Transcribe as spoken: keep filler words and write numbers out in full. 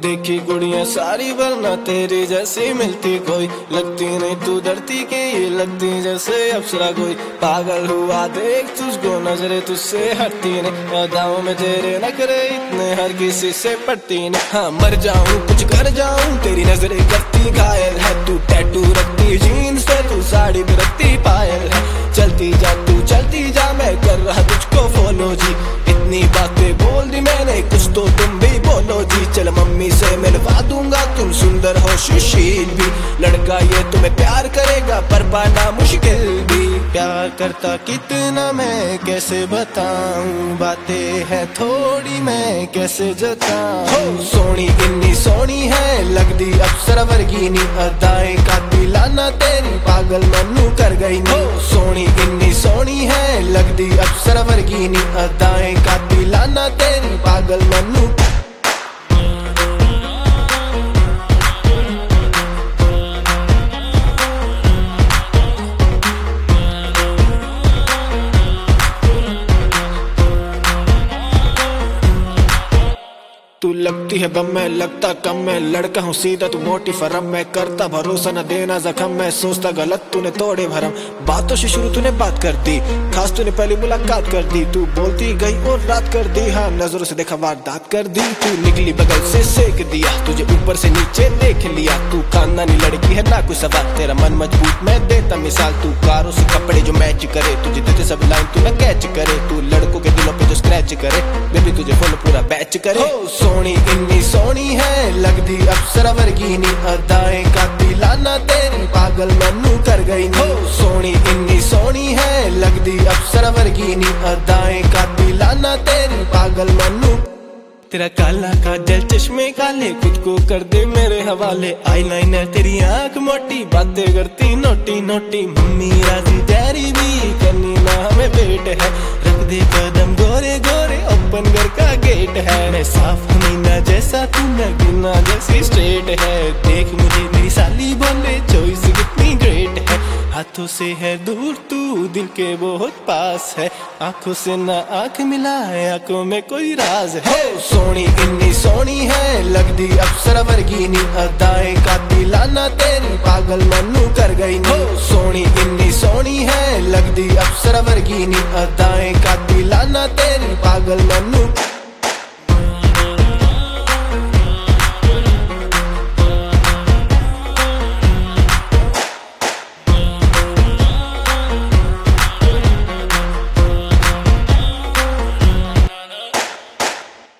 देखी गुड़िया सारी वरना तेरी जैसी मिलती कोई, लगती नहीं तू धरती के ये लगती जैसे अप्सरा कोई। पागल हुआ देख तुझको नजरे तुझसे हटती नहीं, अदाओं में तेरे नखरे इतने हर किसी से पड़ती नहीं। हाँ मर जाऊं कुछ कर जाऊं तेरी नजरें करती घायल है, तू टैटू रखती जीन्स पे तू साड़ी में रखती पायल है। चलती जा तू चलती जा मैं कर रहा तुझको फॉलो जी, इतनी बातें बोल दी मैंने कुछ तो तुम भी बोलो जी। चल मम्मी से मिलवा दूंगा तुम सुंदर हो सुशील भी, लड़का ये तुम्हें प्यार करेगा पर पाना मुश्किल भी। प्यार करता कितना मैं कैसे बताऊं, बातें हैं थोड़ी मैं कैसे जताऊं। सोनी इतनी सोनी है लगदी अप्सरा वर्गीनी, अदाएं का दिलाना तेरी पागल मन्नू कर गई नी। सोनी इतनी सोनी है लगदी अप्सरा वर्गीनी, अदाएं का दिलाना तेरी पागल मन्नू। तू लगती है बम मैं लगता कम, मैं लड़का हूँ सीधा तू मोटी फरम, मैं करता भरोसा न देना जख्म, मैं सोचता गलत तूने तोड़े भरम। बातों से शुरू तूने बात कर दी, खास तूने पहली मुलाकात कर दी, तू बोलती गई और रात कर दी, हाँ नजरों से देखा वारदात कर दी। तू निकली बगल से सेक दिया, तुझे ऊपर से नीचे देख लिया, तू खानदानी लड़की है ना कोई सवाल, तेरा मन मजबूत मैं देता मिसाल। तू कारों से कपड़े जो मैच करे, तुझे देते सब लाइन तू न कैच करे, तू लड़कों के दिलों पे जो स्क्रैच करे, बेबी तुझे फुल पूरा बैच करे। सोनी इतनी सोनी है लगदी अप्सरा वर्गीनी, अदाएं का दिलाना तेरी पागल मन्नू कर गई नी। सोनी इतनी सोनी है लगदी अप्सरा वर्गीनी, अदाएं का दिलाना तेरी पागल मन्नू। तेरा काला काजल चश्मे काले खुद को कर दे मेरे हवाले, आईलाइनर तेरी आंख मोटी बातें करती नोटी नोटी। मम्मी राजी डैडी भी करनी ना हमें वेट है, रख दे कदम गोरे गोरे ओपन घर का गेट है। मैं साफ मीना जैसा तू नगीना जैसी स्ट्रेट है, देख मुझे मेरी साली बोले चॉइस कितनी ग्रेट है। हाथों से है दूर तू दिल के बहुत पास है, आंखों से ना आंख मिलाए आंखों में कोई राज है। सोनी इतनी सोनी है लगदी अप्सरा वर्गीनी, अदाएं का दिलाना तेरी पागल मन्नू कर गई नी। सोनी इतनी सोनी है लगदी अप्सरा वर्गीनी, अदाएं का दिलाना तेरी पागल मन्नू।